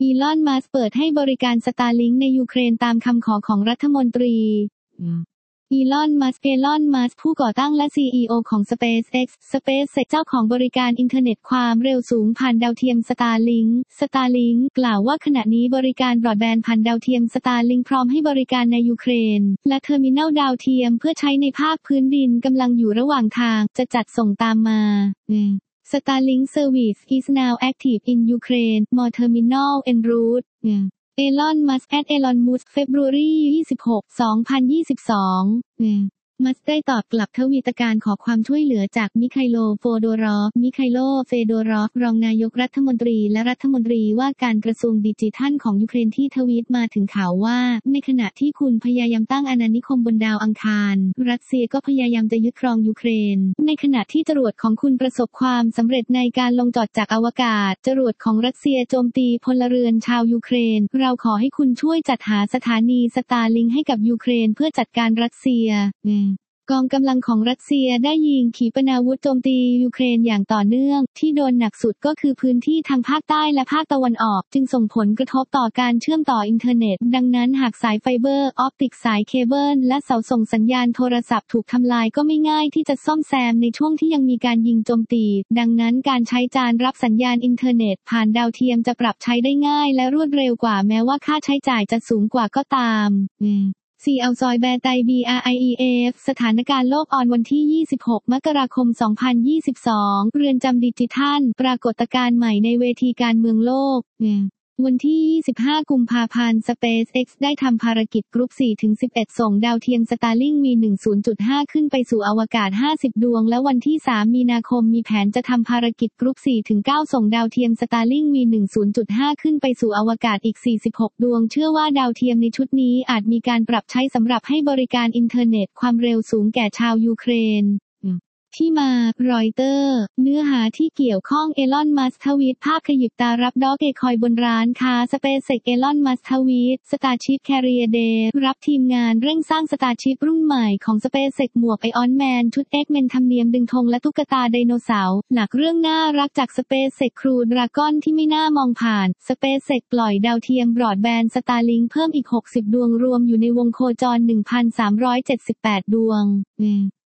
อีลอน มัสก์เปิดให้บริการสตาร์ลิงก์ในยูเครนตามคำขอของรัฐมนตรีอีลอน มัสก์ผู้ก่อตั้งและ CEO ของ SpaceX เจ้าของบริการอินเทอร์เน็ตความเร็วสูงผ่านดาวเทียม Starlink กล่าวว่าขณะนี้บริการบรอดแบนด์ผ่านดาวเทียม Starlink พร้อมให้บริการในยูเครนและเทอร์มินัลดาวเทียมเพื่อใช้ในภาคพื้นดินกำลังอยู่ระหว่างทางจะจัดส่งตามมา Starlink service is now active in Ukraine more terminal en route Elon Musk Elon Musk February 26, 2022 มัสก์ได้ตอบกลับทวีตการขอความช่วยเหลือจากมิไคโล เฟโดรอฟ รองนายกรัฐมนตรีและรัฐมนตรีว่าการกระทรวงดิจิทัลของยูเครนที่ทวีตมาถึงข่าวว่าในขณะที่คุณพยายามตั้งอาณานิคมบนดาวอังคารรัสเซียก็พยายามจะยึดครองยูเครนในขณะที่จรวดของคุณประสบความสำเร็จในการลงจอดจากอวกาศจรวดของรัสเซียโจมตีพลเรือนชาวยูเครนเราขอให้คุณช่วยจัดหาสถานีสตาร์ลิงก์ให้กับยูเครนเพื่อจัดการรัสเซียกองกำลังของรัสเซียได้ยิงขีปนาวุธโจมตียูเครนอย่างต่อเนื่องที่โดนหนักสุดก็คือพื้นที่ทางภาคใต้และภาคตะวันออกจึงส่งผลกระทบต่อการเชื่อมต่ออินเทอร์เน็ตดังนั้นหากสายไฟเบอร์ออปติกสายเคเบิลและเสาส่งสัญญาณโทรศัพท์ถูกทำลายก็ไม่ง่ายที่จะซ่อมแซมในช่วงที่ยังมีการยิงโจมตีดังนั้นการใช้จานรับสัญญาณอินเทอร์เน็ตผ่านดาวเทียมจะปรับใช้ได้ง่ายและรวดเร็วกว่าแม้ว่าค่าใช้จ่ายจะสูงกว่าก็ตามซีอัลซอยแบร์ไต BRIEF สถานการณ์โลกออนวันที่ 26 มกราคม 2022 เรือนจำดิจิทัลปรากฏการณ์ใหม่ในเวทีการเมืองโลกวันที่ 25 กุมภาพันธ์ SpaceX ได้ทำภารกิจกรุ๊ป 4-11 ส่งดาวเทียม Starlink มี 10.5 ขึ้นไปสู่อวกาศ 50 ดวงและวันที่ 3 มีนาคมมีแผนจะทำภารกิจกรุ๊ป 4-9 ส่งดาวเทียม Starlink มี 10.5 ขึ้นไปสู่อวกาศอีก 46 ดวงเชื่อว่าดาวเทียมในชุดนี้อาจมีการปรับใช้สำหรับให้บริการอินเทอร์เน็ตความเร็วสูงแก่ชาวยูเครนที่มารอยเตอร์เนื้อหาที่เกี่ยวข้องเอลอน มัสก์ทวีตภาพขยิบตารับด็อกเอคอยบนร้านค้าสเปซเอ็กเอลอน มัสก์ทวีตสตาร์ชิพแคริเอร์เดย์รับทีมงานเร่งสร้างสตาร์ชิพรุ่นใหม่ของสเปซเอ็กหมวกไอออนแมนชุดเอ็กเมนธรรมเนียมดึงธงและตุ๊กตาไดโนเสาร์หลักเรื่องน่ารักจากสเปซเอ็กครูดราก้อนที่ไม่น่ามองผ่านสเปซเอ็กปล่อยดาวเทียมบรอดแบนด์สตาร์ลิงก์เพิ่มอีก60ดวงรวมอยู่ในวงโคจร 1,378 ดวง